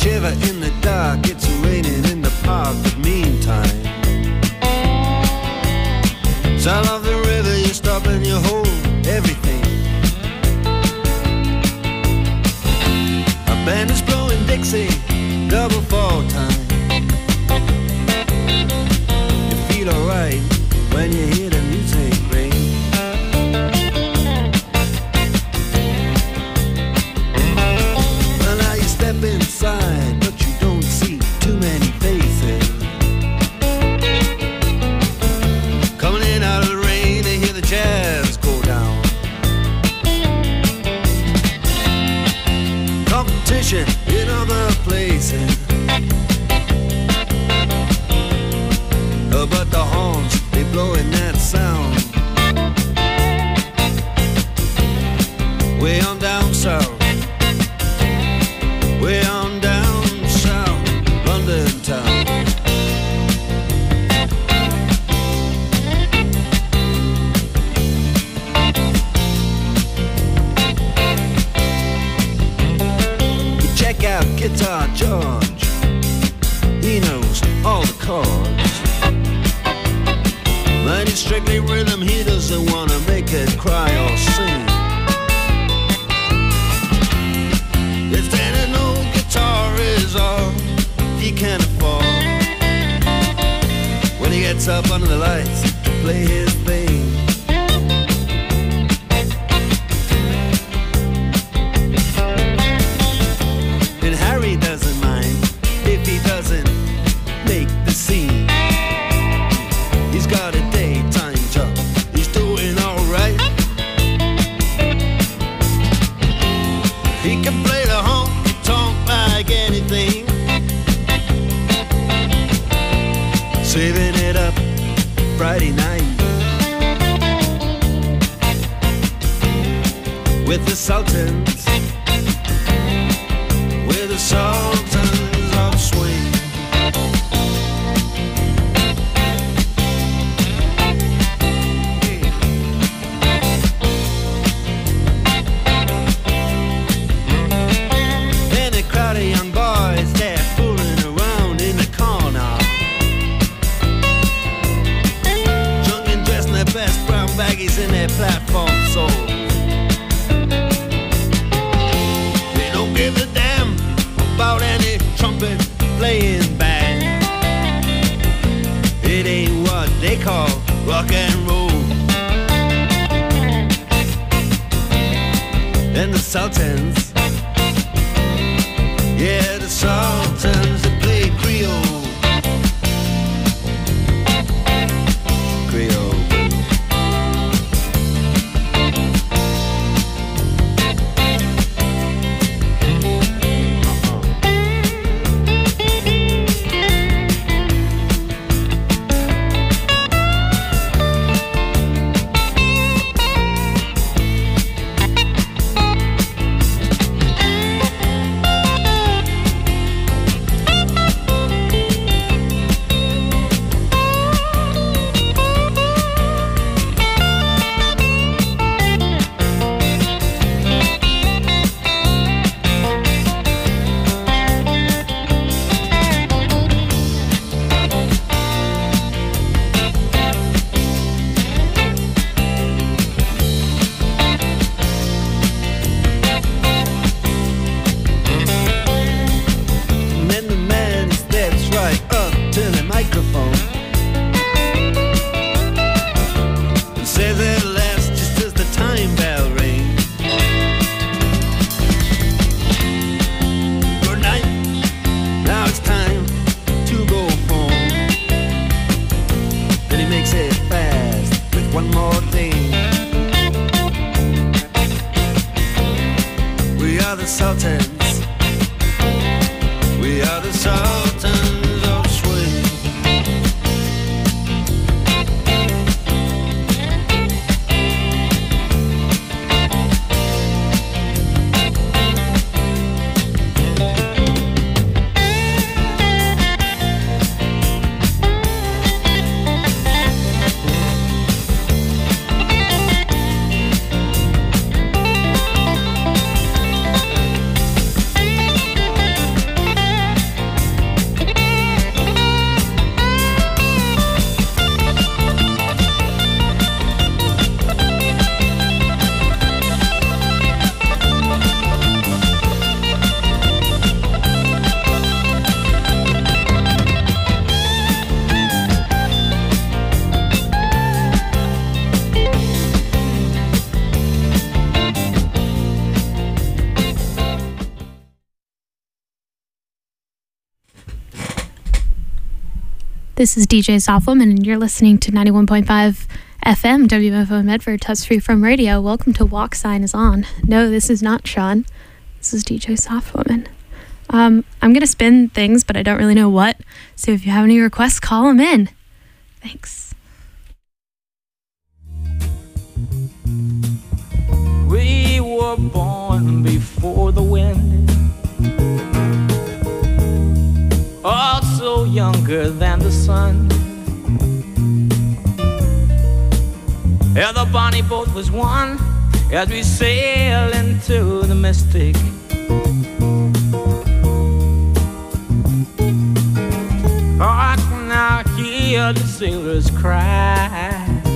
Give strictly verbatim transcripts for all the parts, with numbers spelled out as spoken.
shiver in the dark, it's raining in the park, but meantime, sound of the river, you stop and you hold everything. A band is blowing Dixie, double fall time. You feel alright when you hear the music ring. Well, now you step inside, but you don't see too many faces. Coming in out of the rain, they hear the jazz go down. Competition in other places, uh, but the horns, they blowing that sound. Way on down south, way on down south, London town. You check out Guitar George, he knows all the chords. But it's strictly rhythm, he doesn't want to make it cry or sing. If then an old guitar is all he can afford, when he gets up under the lights to play his thing. And Harry doesn't mind if he doesn't make the scene. He's got a daytime job, he's doing alright. He can play the honky-tonk like anything, saving it up Friday night with the Sultans, with the Sultans of Swing. Crowd of young boys, they're fooling around in the corner, drunk and dressed in their best brown baggies in their platform soles. They don't give a damn about any trumpet playing band. It ain't what they call rock and roll. And the Sultans, yeah, the Sultans, they play Creole. Creole. We are the Sultans of Swing. This is D J Softwoman, and you're listening to ninety-one point five F M W F O Medford, Tuss Free from Radio. Welcome to Walk Sign is On. No, this is not Sean. This is D J Softwoman. Um, I'm going to spin things, but I don't really know what. So if you have any requests, call them in. Thanks. We were born before the wind, also younger than the sun. Yeah, the bonnie boat was one as we sail into the mystic. Hark now, hear the sailors cry,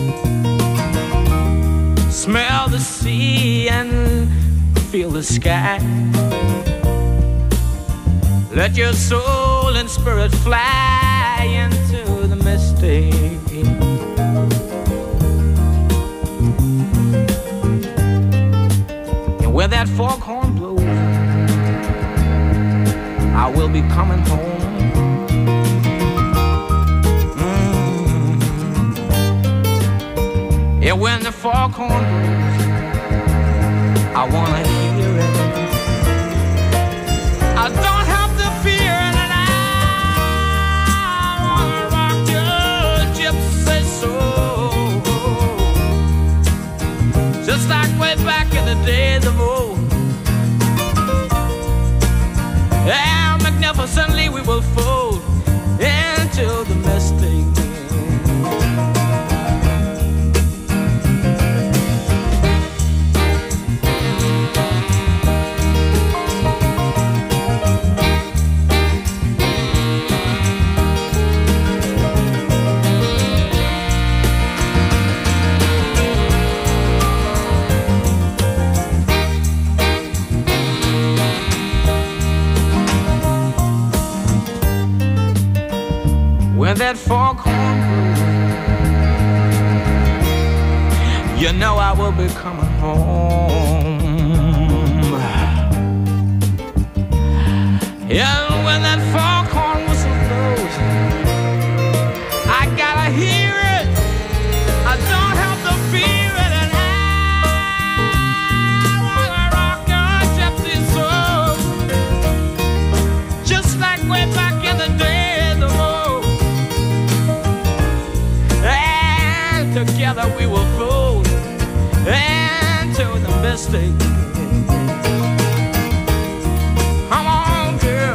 smell the sea and feel the sky. Let your soul and spirit fly into the mystic. And where that foghorn blows, I will be coming home. Mm-hmm. Yeah, when the foghorn blows, I wanna hear it. I don't have to fear it, and I wanna rock your gypsy soul, just like way back in the days of old. And magnificently we will fold into the mystic. When that foghorn blows, you know I will be coming home. Yeah, when that foghorn whistle blows, I gotta hear it. I don't have to fear it, and I wanna rock your gypsy soul, just like way back in the days of old. Together we will fold into the mystic. Come on, girl.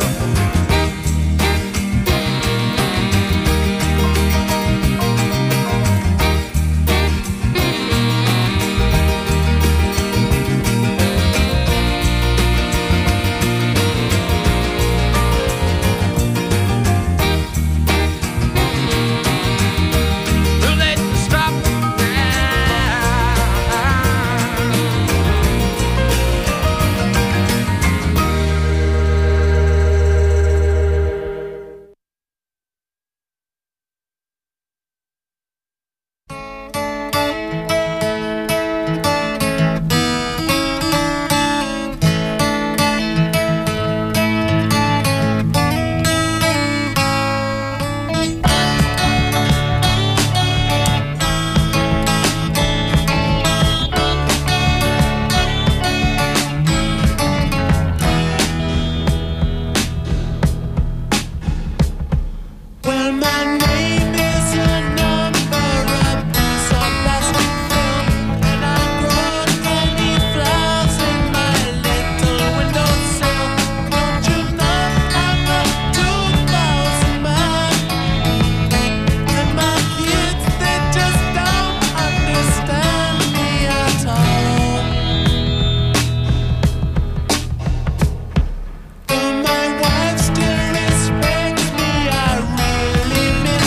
My wife still respects me, I really miss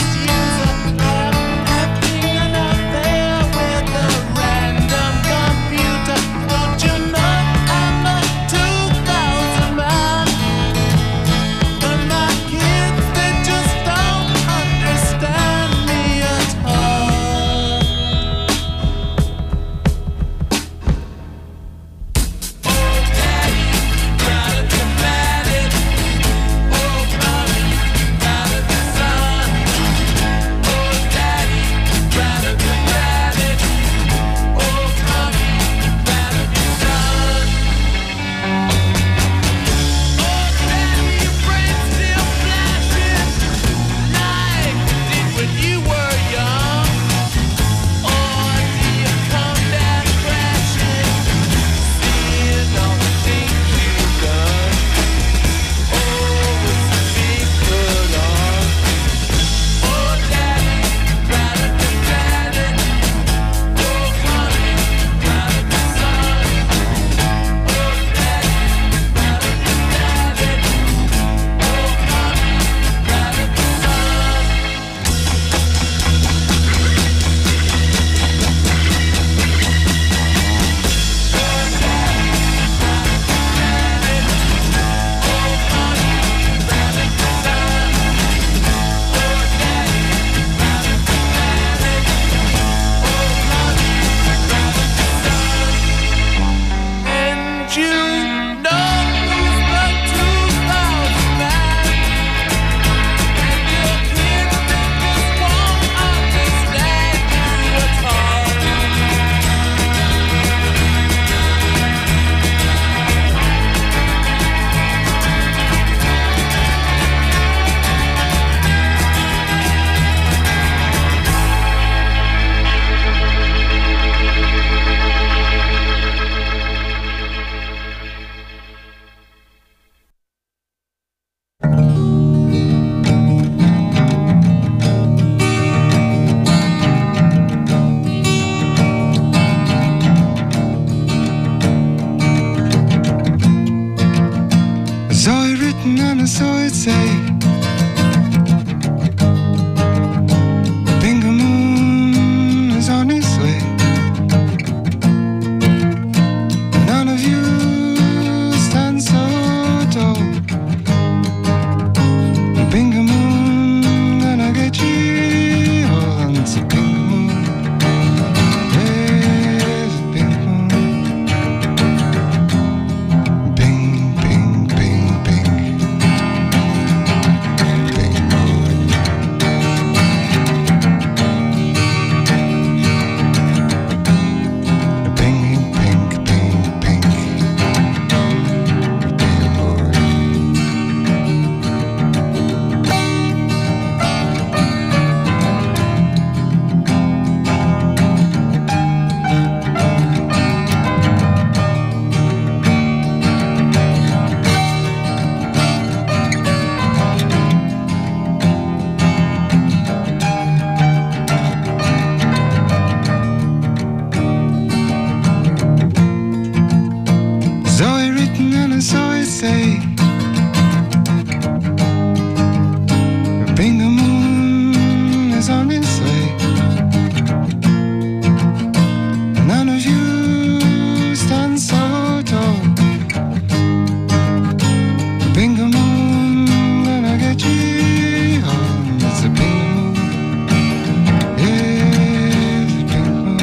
it say. The Bingo Moon is on its way. None of you stand so tall. The Bingo Moon gonna get you all. It's a Bingo Moon. There's a Bingo Moon. Bing, bing, bing, bing. Bingo Moon. Bing, bing, bing, bing. Bingo Moon. Zoe written and I saw it say. The Bingo Moon is on its way. None of you stand so tall. The Bingo Moon gonna get you home. It's a Bingo Moon. Yeah, it's a Bingo Moon.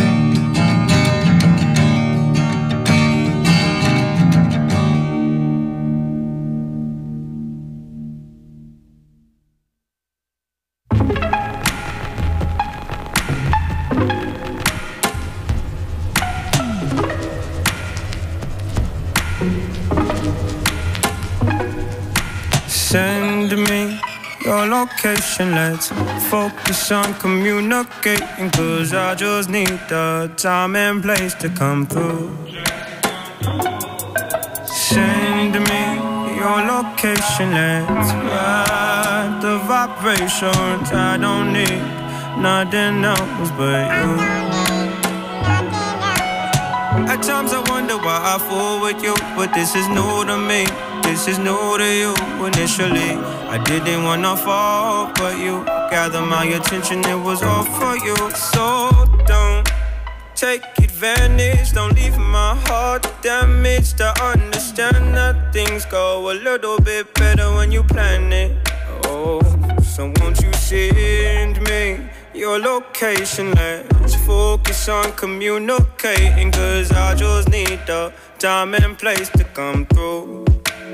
Send me your location, let's focus on communicating. Cause I just need the time and place to come through. Send me your location, let's ride the vibrations. I don't need nothing else but you. At times I wonder why I fool with you, but this is new to me. This is new to you. Initially, I didn't wanna fall, but you gathered my attention, it was all for you. So don't take advantage, don't leave my heart damaged. I understand that things go a little bit better when you plan it. Oh, so won't you send me your location? Let's focus on communicating. Cause I just need the time and place to come through.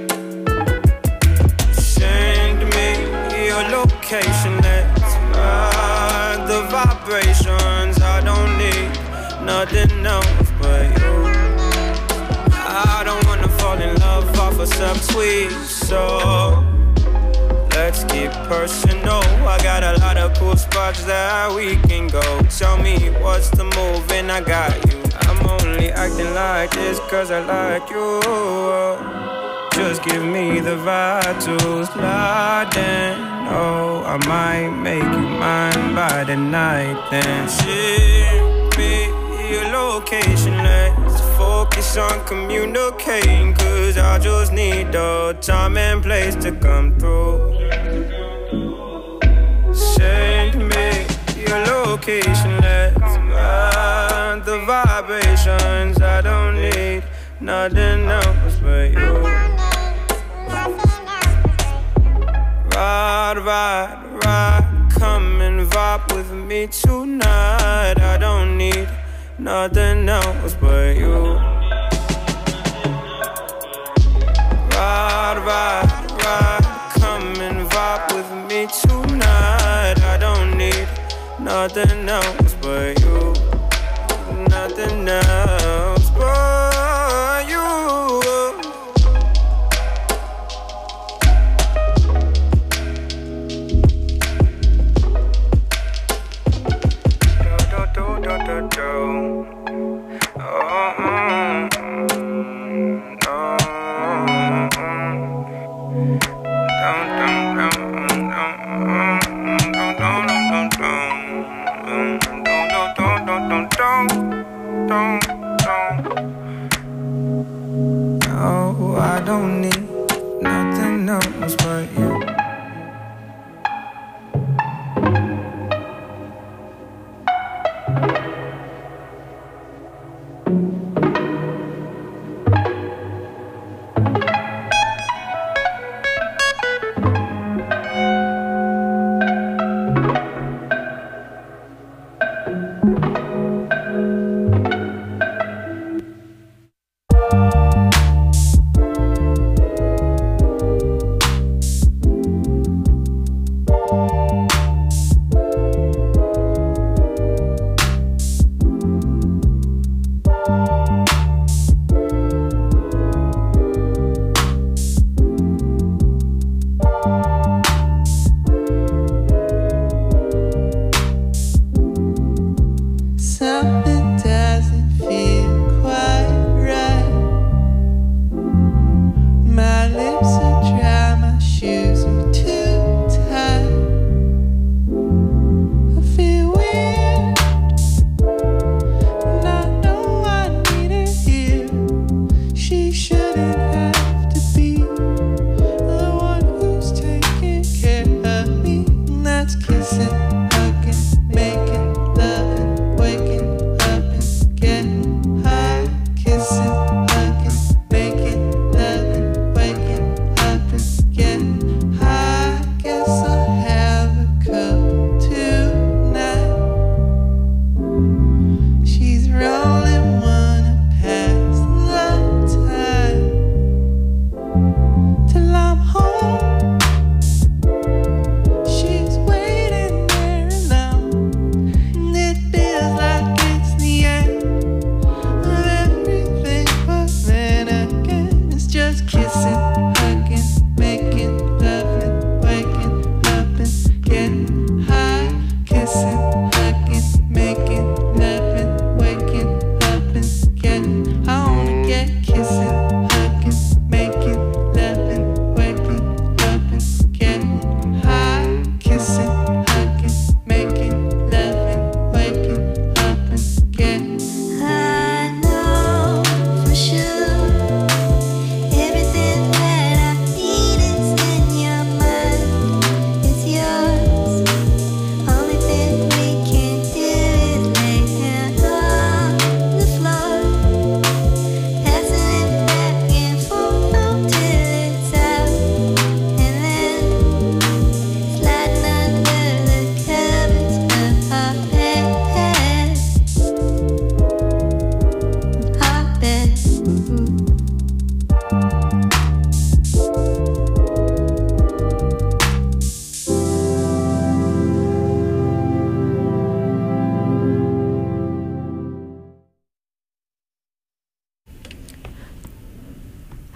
Send me your location, let's ride the vibrations. I don't need nothing else but you. I don't wanna fall in love off a subtweet, so let's get personal. I got a lot of cool spots that we can go. Tell me what's the move and I got you. I'm only acting like this cause I like you. Just give me the vibe to slide in. Oh, I might make you mine by the night. Then ship me your location, let's focus on communicating. Cause I just need the time and place to come through. Send me your location, let's ride the vibrations. I don't need nothing else but you. Ride, ride, ride, come and vibe with me tonight. I don't need nothing else but you. Ride, ride, ride, come and vibe with me tonight. I don't need nothing else but you. Nothing else but you.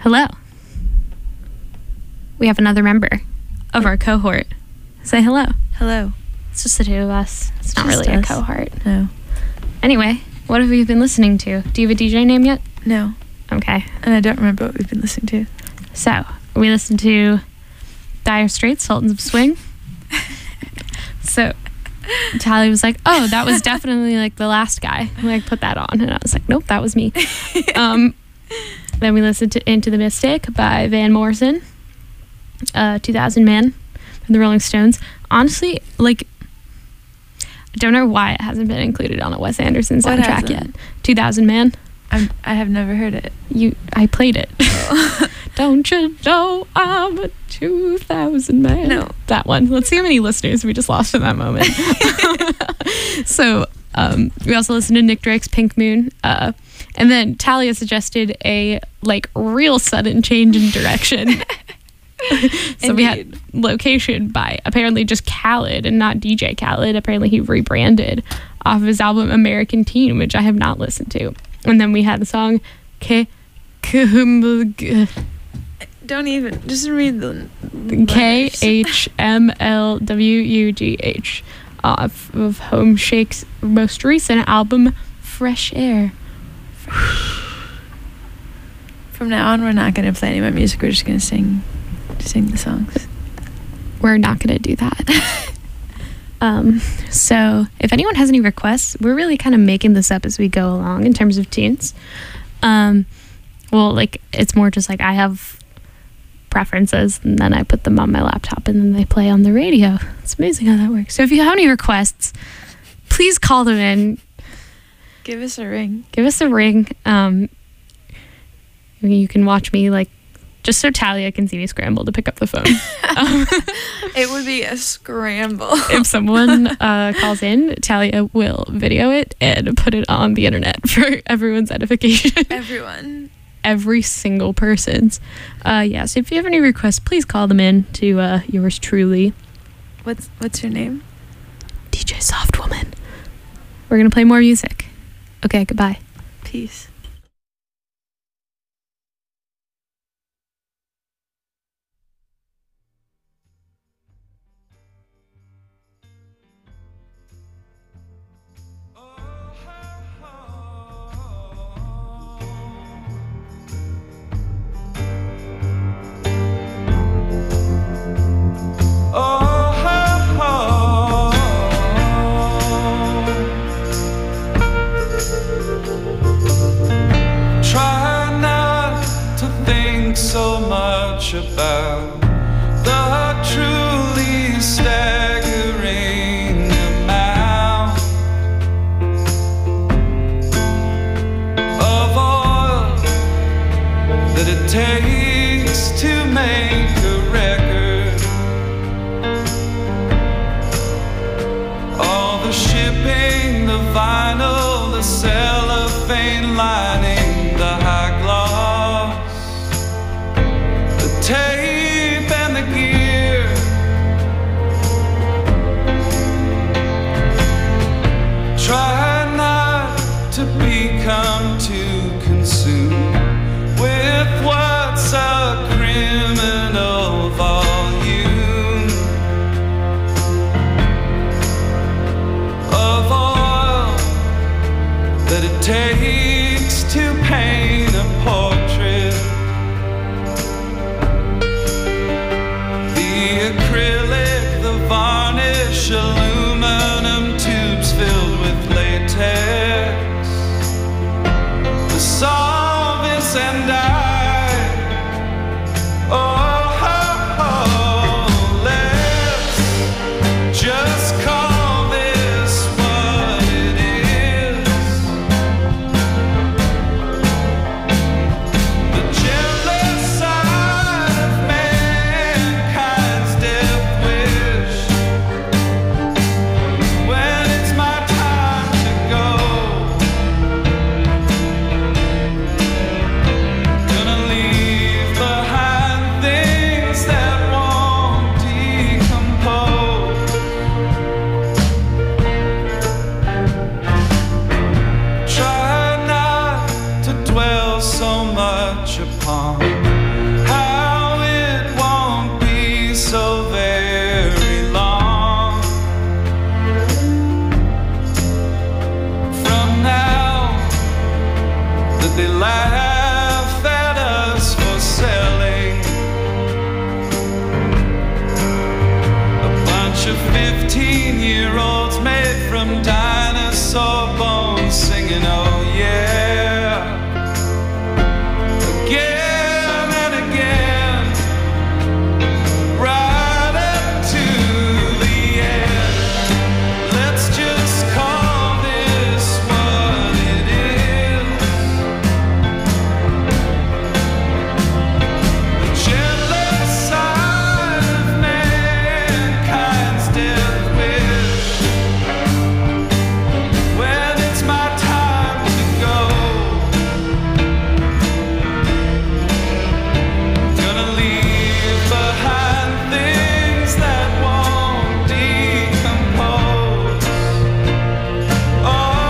Hello. We have another member of our cohort. Say hello. Hello. It's just the two of us. It's not Just really us. a cohort. No. Anyway, what have you been listening to? Do you have a D J name yet? No. Okay. And I don't remember what we've been listening to. So, we listened to Dire Straits, Sultans of Swing. So, Talia was like, oh, that was definitely like the last guy. Like, put that on. And I was like, nope, that was me. um, then we listened to Into the Mystic by Van Morrison. Uh, two thousand Man from the Rolling Stones. Honestly, like, I don't know why it hasn't been included on a Wes Anderson What soundtrack hasn't? yet. two thousand Man. I'm, I have never heard it. You, I played it. Don't you know I'm a two thousand man? No. That one. Let's see how many listeners we just lost in that moment. So, um, we also listened to Nick Drake's Pink Moon. Uh, and then Talia suggested a, like, real sudden change in direction. So we had Location by apparently just Khaled and not D J Khaled. Apparently he rebranded off of his album American Teen, which I have not listened to. And then we had the song K Don't even. Just read the K letters. H M L W U G H off of Home Shake's most recent album Fresh Air. From now on, we're not going to play any more music. We're just going to sing, sing the songs. We're not going to do that. um, so if anyone has any requests, we're really kind of making this up as we go along in terms of tunes. Um, well, like, it's more just like I have preferences and then I put them on my laptop and then they play on the radio. It's amazing how that works. So if you have any requests, please call them in. Give us a ring. Give us a ring. Um, you can watch me, like, just so Talia can see me scramble to pick up the phone. um, It would be a scramble. if someone uh, calls in, Talia will video it and put it on the internet for everyone's edification. Everyone. Every single person's. Uh, yeah, so if you have any requests, please call them in to uh, yours truly, What's What's your name? D J Soft Woman. We're going to play more music. Okay, goodbye. Peace. Try not to think so much about the truly staggering amount of oil that it takes to make a record. All the shipping, the vinyl, the cellophane lining, the high gloss, the tape and the gear. Try not to become too consumed with what's a criminal volume of oil that it takes to paint a portrait. The acrylic, the varnish, aluminum tubes filled with latex, the solvents and dye. Oh, oh, oh, let's just call this what it is. The jealous side of mankind's death wish. thinking, oh yeah, again and again, right up to the end. Let's just call this what it is. The gentlest side of mankind's death wish. When it's my time to go, gonna leave behind things that won't decompose. Oh,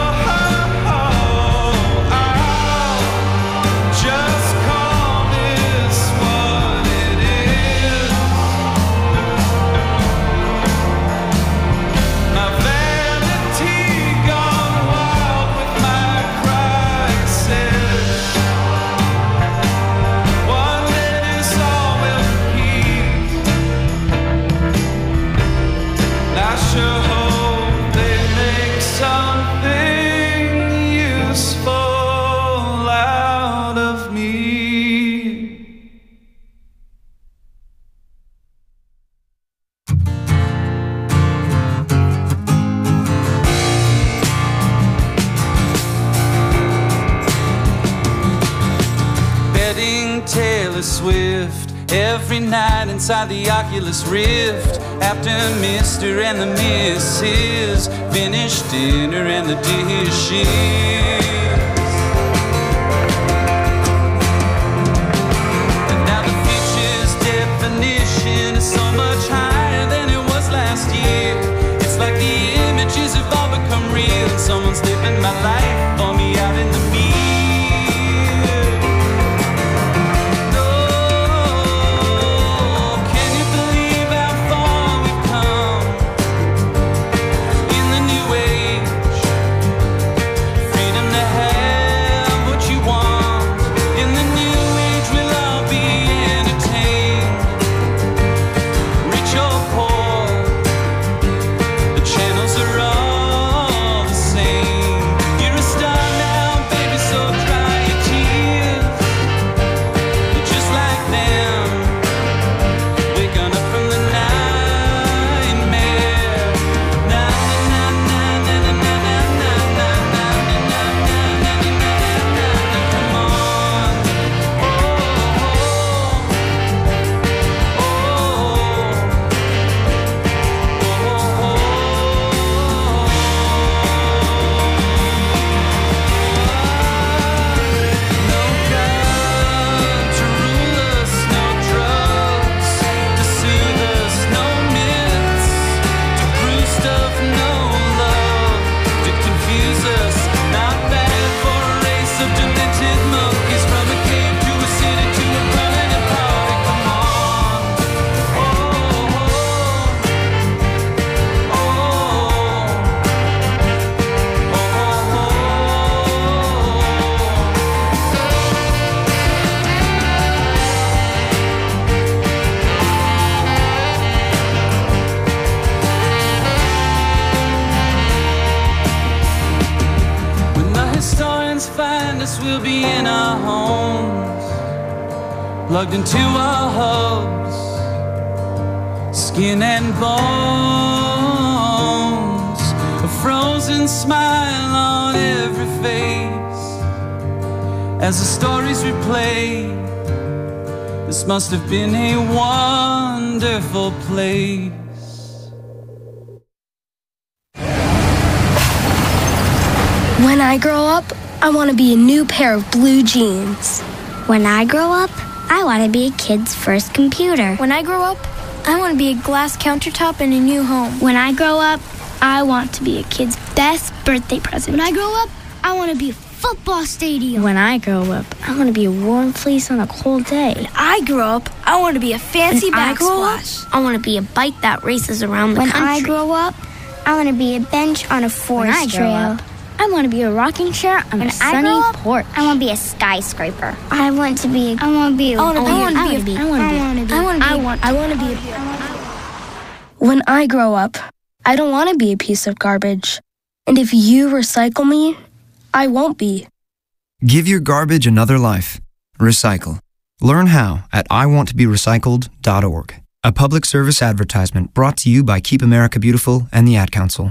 I'll just call this what it is. My vanity gone wild with my crisis. One day this all will repeat. And I sure hope they make something useful out of me. Betting Taylor Swift every night inside the Oculus Rift. After Mister and the Missus finish dinner and the dishes. And now the future's definition is so much higher than it was last year. It's like the images have all become real, and someone's living my life for me out in the mirror. No, can you believe how far we've come in the new age? Freedom to have what you want. In the new age, we'll all be entertained. Rich or poor, the channels are all the same. You're a star now, baby, so dry your tears. You're just like them, waking up from the nightmare. Na na na na na na na na na na na na na na. Come on, oh no God to rule us, no drugs to soothe us, no myths to prove stuff, no love to confuse us. Not bad for a race of demented monkeys, from a cave to a city to a permanent party. Come on, oh, oh, oh, when the historians find us, we'll be in our homes, plugged into our hubs, skin and bones, a frozen smile on every face. As the stories replay, this must have been a wonderful place. When I grow up, I want to be a new pair of blue jeans. When I grow up, I want to be a kid's first computer. When I grow up, I want to be a glass countertop in a new home. When I grow up, I want to be a kid's best birthday present. When I grow up, I want to be a football stadium. When I grow up, I want to be a warm fleece on a cold day. When I grow up, I want to be a fancy When I grow up, backsplash. I want to be a bike that races around the When country. I grow up, I want to be a bench on a forest When I grow trail. up, I want to be a rocking chair on When a I sunny grow up, porch. I want to be a skyscraper. I want to be. I want to be. I want to be. I wanna I be- want to be. I wanna be- I want to be. I wanna be- I want. I want to be. When I grow up, I don't want to be a piece of garbage. And if you recycle me, I won't be. Give your garbage another life. Recycle. Learn how at I want to be recycled dot org. A public service advertisement brought to you by Keep America Beautiful and the Ad Council.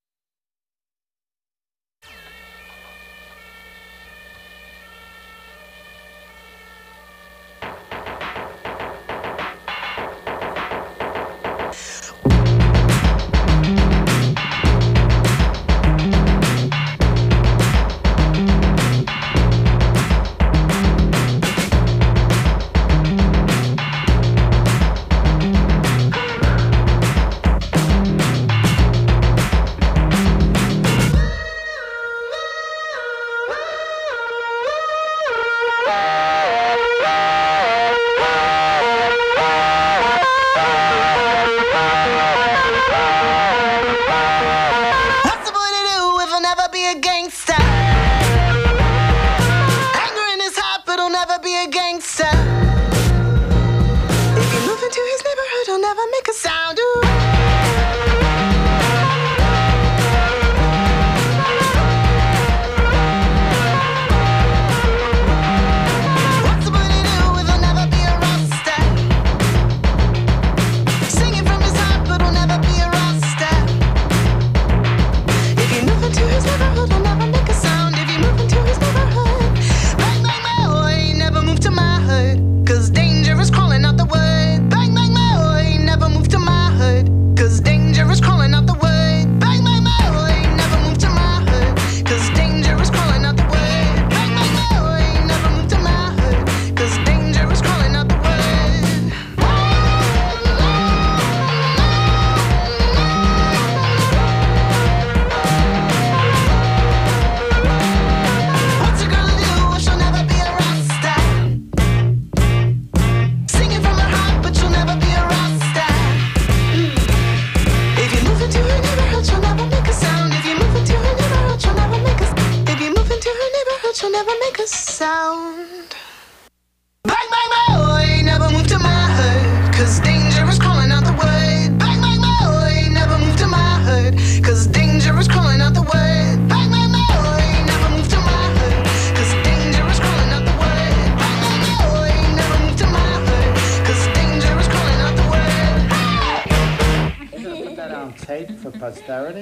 For posterity.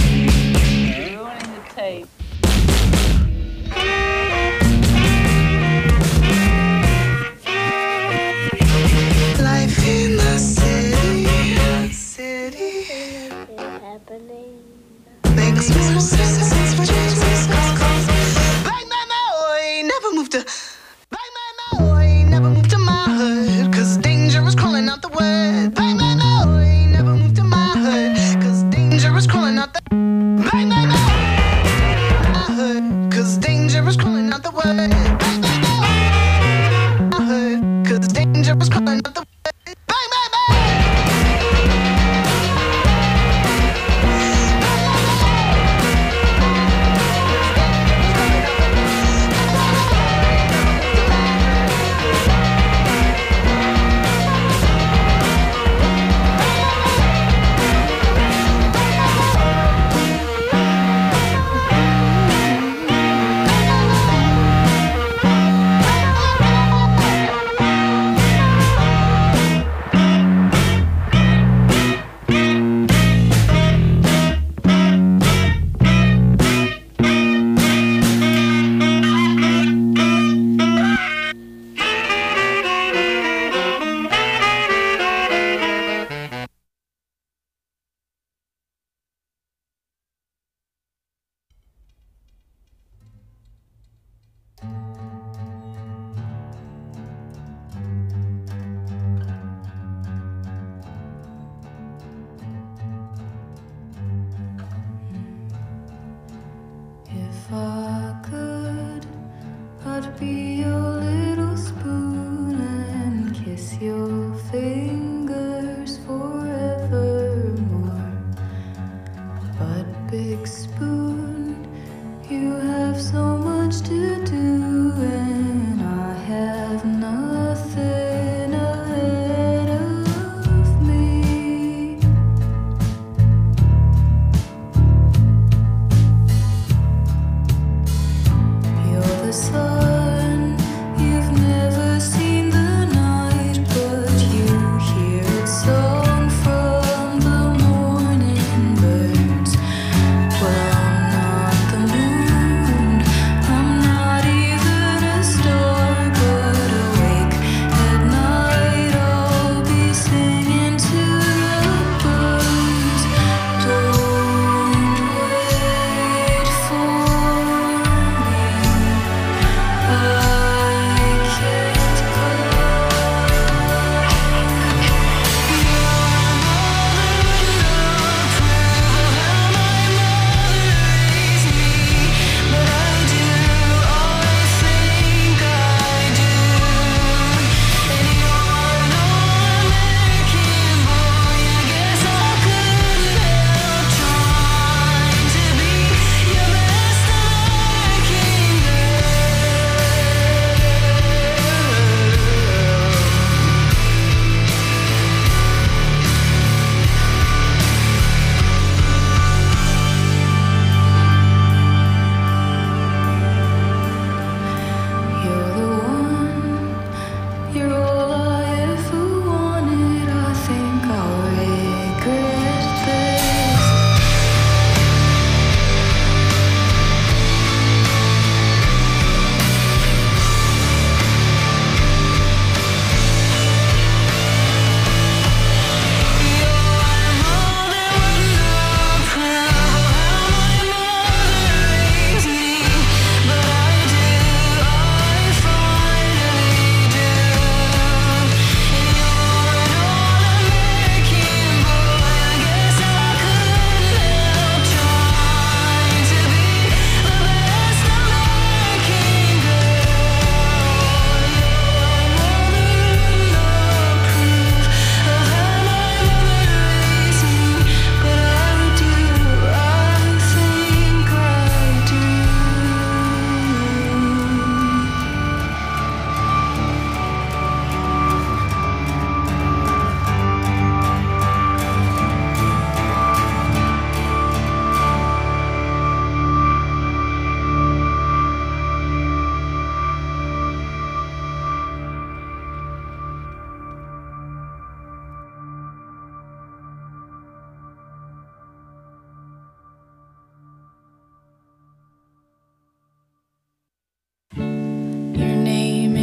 Ruining the tape. Life in the city, city. Makes more sense for Jesus. Bang, bang, boy, never moved to. Bang, bang, boy, never moved to my hood. Cause danger is calling out the word. Bang, bang, boy, never moved to my hood. Danger is calling out the bang, bang, bang. I heard, cause danger is calling out the word. Bang, bang, bang. I heard, cause danger is calling out the word. Bang, bang, bang. I could, I'd be your little spoon and kiss your fingers forevermore. But big spoon, you have so much to do and I have nothing ahead of me.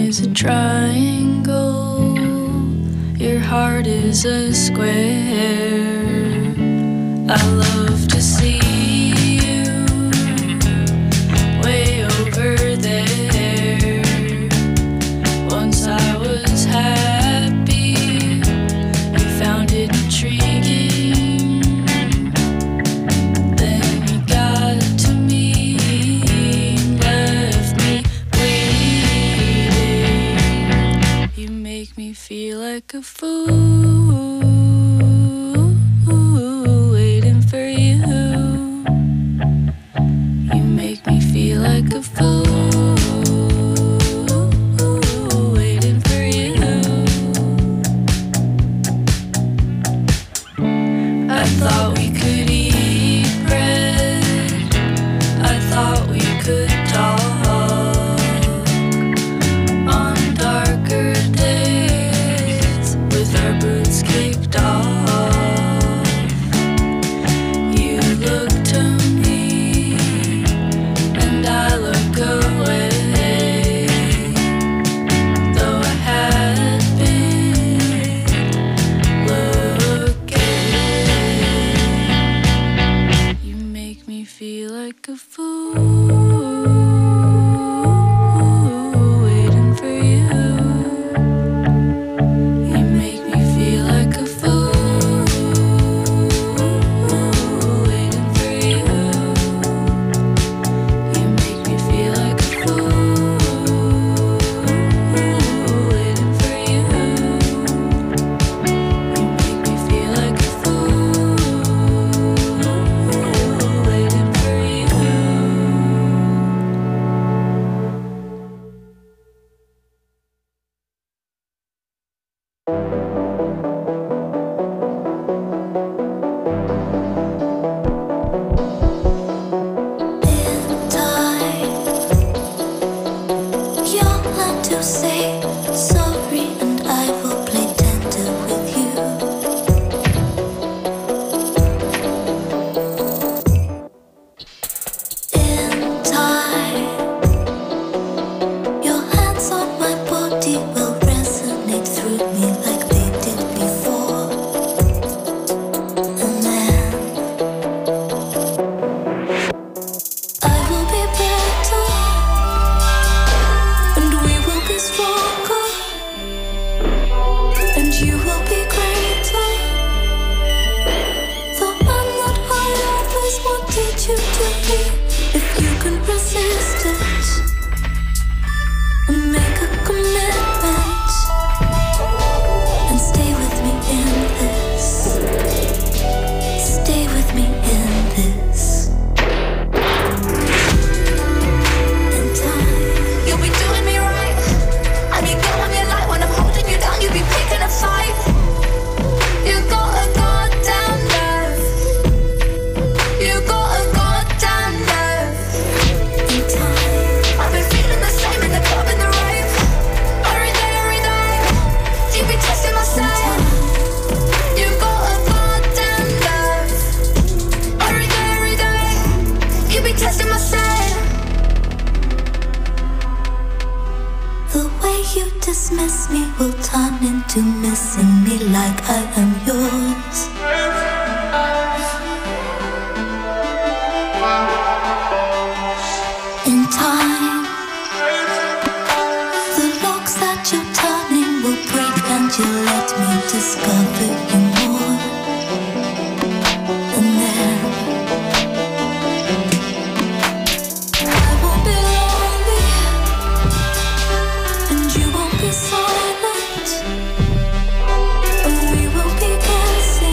is a triangle, your heart is a square. I love to see you way over there. Once I was happy, you found it intriguing. Then you got to me, left me waiting. You make me feel like a fool, waiting for you. You make me feel like a fool, waiting for you. I thought we could eat bread, I thought we could talk on darker days with our boots kicked off. You look to me and I look away, though I had been looking. You make me feel like a fool, waiting for you. You make me feel like a fool, waiting for you. You make me feel like a fool, waiting for you. You make me feel like a fool, waiting for you. You'll learn to say sorry and I will play tender with you. In time, your hands on my body will resonate through me like they did before. And then I will be better and we will be stronger and you will be greater. Though I'm not who I always wanted you to be, if you can resist it and make a commitment and stay with me in this, stay with me in this. In time, you'll be doing me right. And you get what me like when I'm holding you down. You'll be picking a fight. You got a goddamn nerve. You got a goddamn nerve. In time, I've been feeling the same in the club and the rave. Every day, every day, you be testing myself. You got a goddamn nerve. Every day, every day, you be testing myself. The way you dismiss me will turn into missing me like I am yours. In time, the locks that you're turning will break and you'll let me discover you more. And then I won't be lonely and you won't be silent, and we will be guessing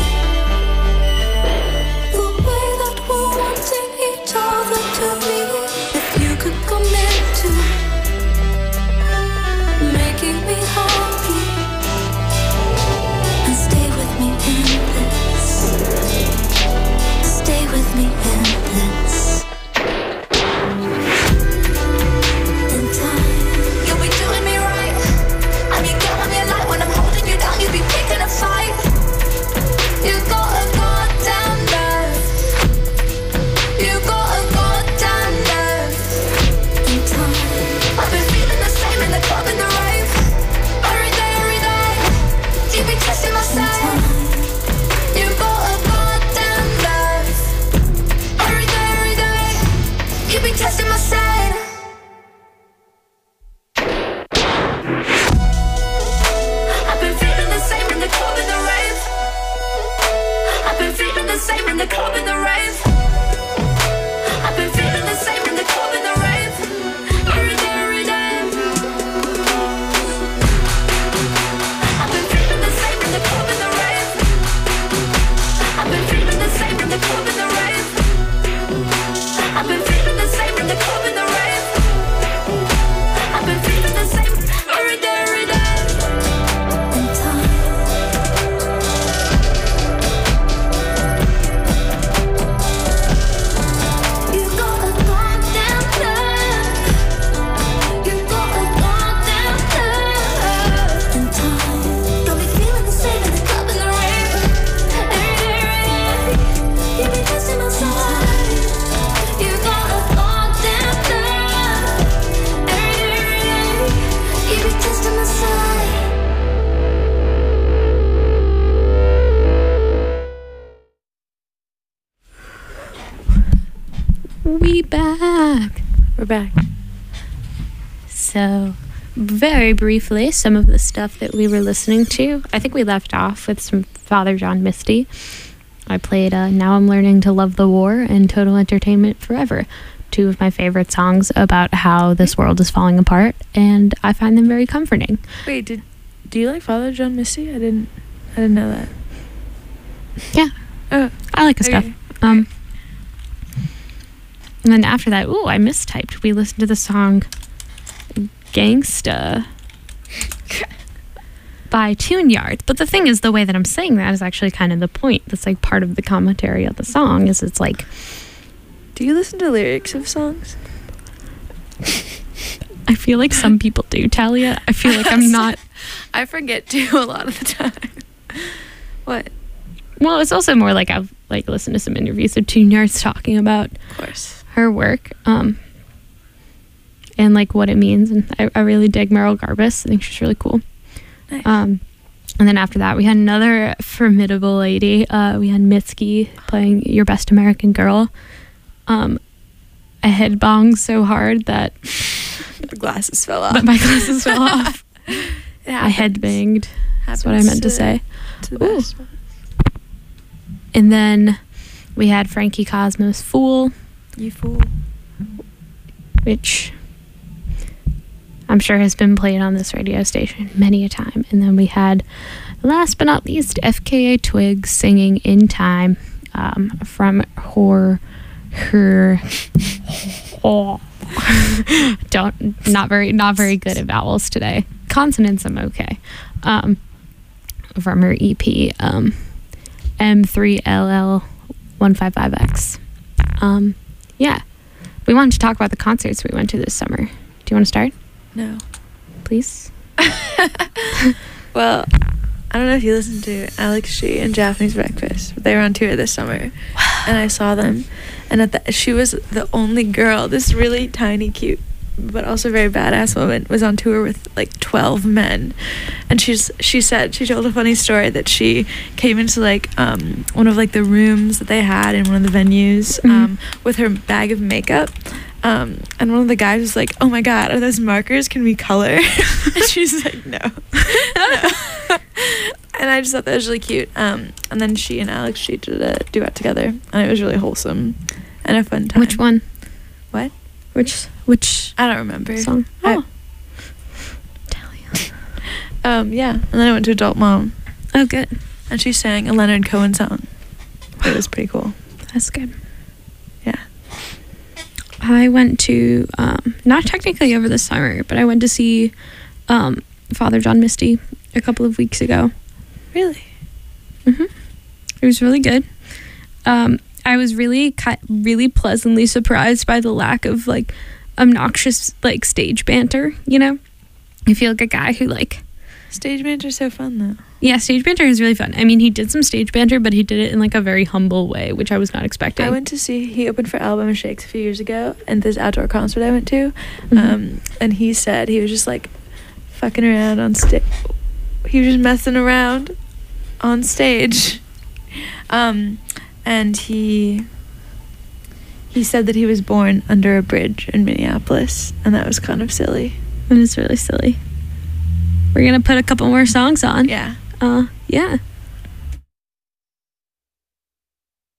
the same in the club and the rave. I've been feeling the same in the club and the rave. Every day, every day. I've been feeling the same in the club and the rave. I've been feeling the same in the club and the rave. I've been feeling the same in the club and the rave. I've been feeling the same every day, every day. In time. You got a goddamn love. You got a goddamn love. In time. Got me feeling the same in the club and the rave. Every day, every day. You be testing my side. You got a goddamn love. Every day, every day. You be testing my side. We back. We're back. So, very briefly, some of the stuff that we were listening to. I think we left off with some Father John Misty. I played uh, Now I'm Learning to Love the War and Total Entertainment Forever. Two of my favorite songs about how this world is falling apart, and I find them very comforting. Wait, did do you like Father John Misty? I didn't I didn't know that. Yeah. Oh, I like his okay. stuff. Um, and then after that, ooh, I mistyped. We listened to the song Gangsta by Tune Yards. But the thing is, the way that I'm saying that is actually kind of the point. That's like part of the commentary of the song is it's like... Do you listen to lyrics of songs? I feel like some people do, Talia. I feel like I'm not... I forget to a lot of the time. What? Well, it's also more like I've like listened to some interviews of Tune Yards talking about Of course. her work um, and like what it means. And I, I really dig Meryl Garbus. I think she's really cool. Nice. Um, and then after that, we had another formidable lady. Uh, we had Mitski playing Your Best American Girl. Um, I head bonged so hard that the glasses fell off. But my glasses fell off. It I head banged. That's what I meant to, to say. To the best. And then we had Frankie Cosmo's Fool. You fool. Which I'm sure has been played on this radio station many a time. And then we had, last but not least, F K A Twigs singing In Time um, from her, her, oh, don't, not very, not very good at vowels today. Consonants, I'm okay. Um, from her E P, um, M three L L one five five X. Um, yeah. We wanted to talk about the concerts we went to this summer. Do you want to start? No. Please? Well, I don't know if you listened to Alex G and Japanese Breakfast, but they were on tour this summer. And I saw them. And at the, she was the only girl, this really tiny, cute, but also very badass woman, was on tour with like twelve men. And she's she said she told a funny story that she came into like um one of like the rooms that they had in one of the venues Mm-hmm. um with her bag of makeup, um and one of the guys was like, "Oh my god, are those markers? Can we color?" And she's like, no. No. And I just thought that was really cute. Um and then she and Alex she did a duet together, and it was really wholesome and a fun time. Which one? What? Which which I don't remember. song? I- Oh. Um, yeah, and then I went to Adult Mom, Oh, good. and she sang a Leonard Cohen song. It was pretty cool. That's good. Yeah. I went to, um, not technically over the summer, but I went to see um, Father John Misty a couple of weeks ago. Really? Mm-hmm. It was really good. Um, I was really, ki- really pleasantly surprised by the lack of, like, obnoxious, like, stage banter, you know? I feel like a guy who, like... Stage banter's so fun, though. Yeah, stage banter is really fun. I mean, he did some stage banter, but he did it in, like, a very humble way, which I was not expecting. I went to see, he opened for Alabama Shakes a few years ago, and this outdoor concert I went to, Mm-hmm. um, and he said he was just, like, fucking around on stage. He was just messing around on stage. Um, and he... He said that he was born under a bridge in Minneapolis, and that was kind of silly. It is really silly. We're gonna put a couple more songs on. Yeah. Uh, yeah.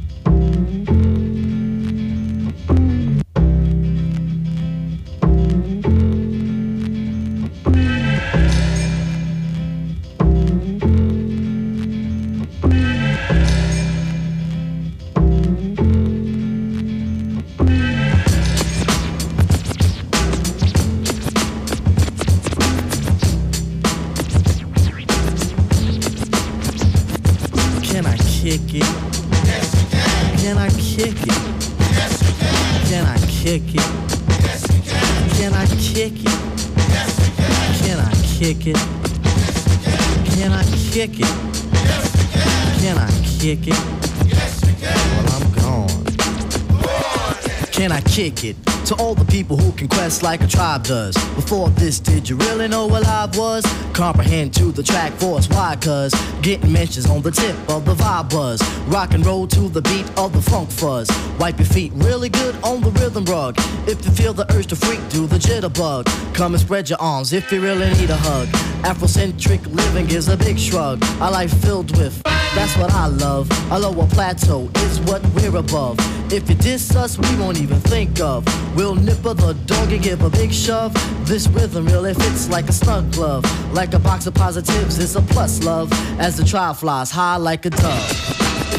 kick it? Yes, you can. Can I kick it? Yes, you can. Can I kick it? Yes, you can. Can I kick it? Yes, you can. Can I kick it? Yes, you can. Can I kick it? Yes, you can. Can I kick it? Yes, you can. Well, I'm gone. Can I kick it? To all the people who can quest like a tribe does. Before this, did you really know what I was? Comprehend to the track force, why? Cause getting mentions on the tip of the vibe buzz. Rock and roll to the beat of the funk fuzz. Wipe your feet really good on the rhythm rug. If you feel the urge to freak, do the jitterbug. Come and spread your arms if you really need a hug. Afrocentric living is a big shrug. A life filled with, that's what I love. A lower plateau is what we're above. If you diss us, we won't even think of. We'll nipper the dog and give a big shove. This rhythm really fits like a snug glove. Like a box of positives, it's a plus love. As the tribe flies high like a dove.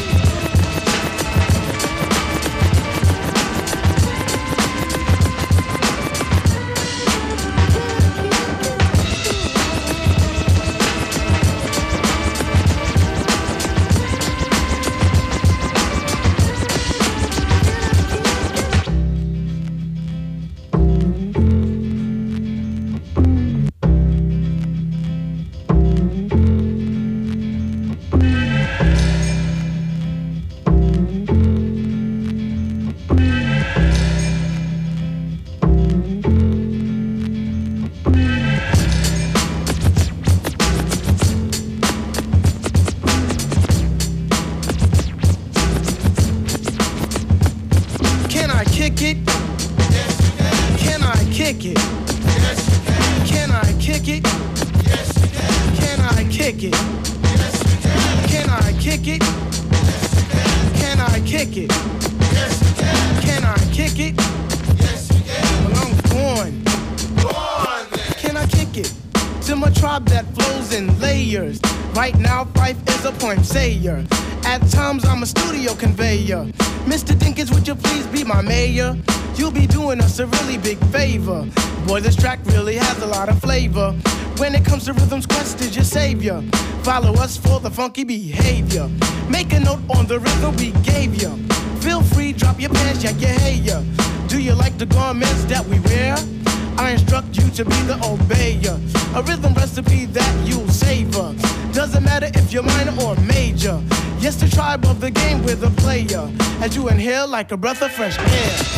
At times I'm a studio conveyor. Mister Dinkins, would you please be my mayor? You'll be doing us a really big favor. Boy, this track really has a lot of flavor. When it comes to rhythms, Quest is your savior. Follow us for the funky behavior. Make a note on the rhythm we gave you. Feel free, drop your pants, yak your hair. Do you like the garments that we wear? I instruct you to be the obeyer. A rhythm recipe that you'll savor. Doesn't matter if you're minor or major. Yes, the tribe of the game with a player. As you inhale like a breath of fresh air.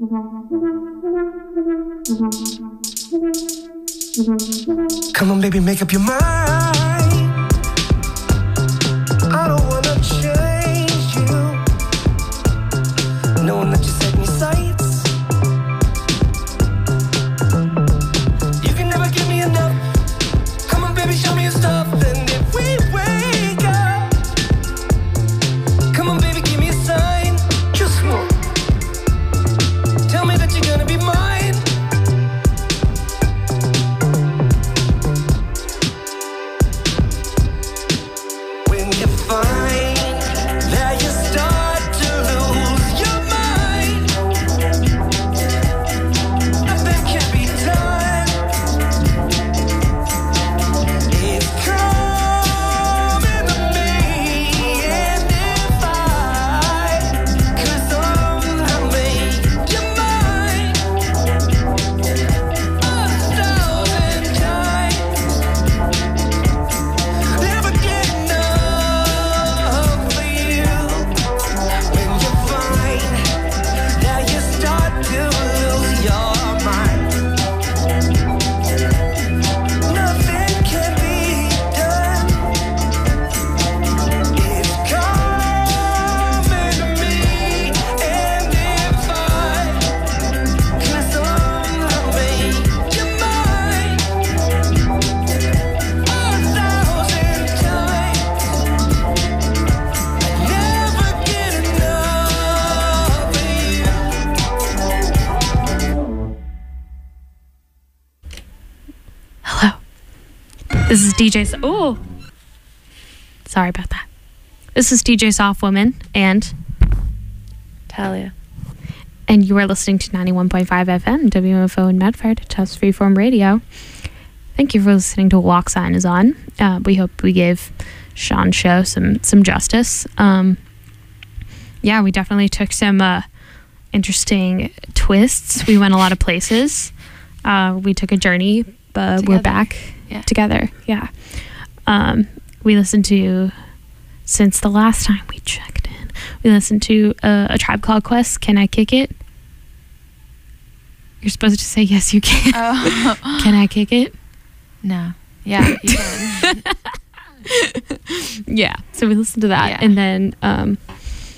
Come on, baby, make up your mind. I don't wanna change you, knowing that you set me sights. You can never give me enough. Come on, baby, show me your stuff. And if we wake up, come on, baby, give me a sign. Just one. Tell me that you're gonna be mine. This is D J. So- oh, sorry about that. This is D J Soft Woman and Talia. And you are listening to ninety-one point five F M, W M F O in Medford, Tufts Freeform Radio. Thank you for listening to Walk Sign is On. Uh, we hope we gave Sean's show some, some justice. Um, yeah, we definitely took some uh, interesting twists. We went a lot of places. Uh, we took a journey, but Together. we're back Yeah. together. Yeah. Um, we listened to, since the last time we checked in, we listened to uh, A Tribe Called Quest, Can I Kick It? You're supposed to say, yes, you can. Oh. Can I kick it? No. Yeah, you can. Yeah. So we listened to that. Yeah. And then um,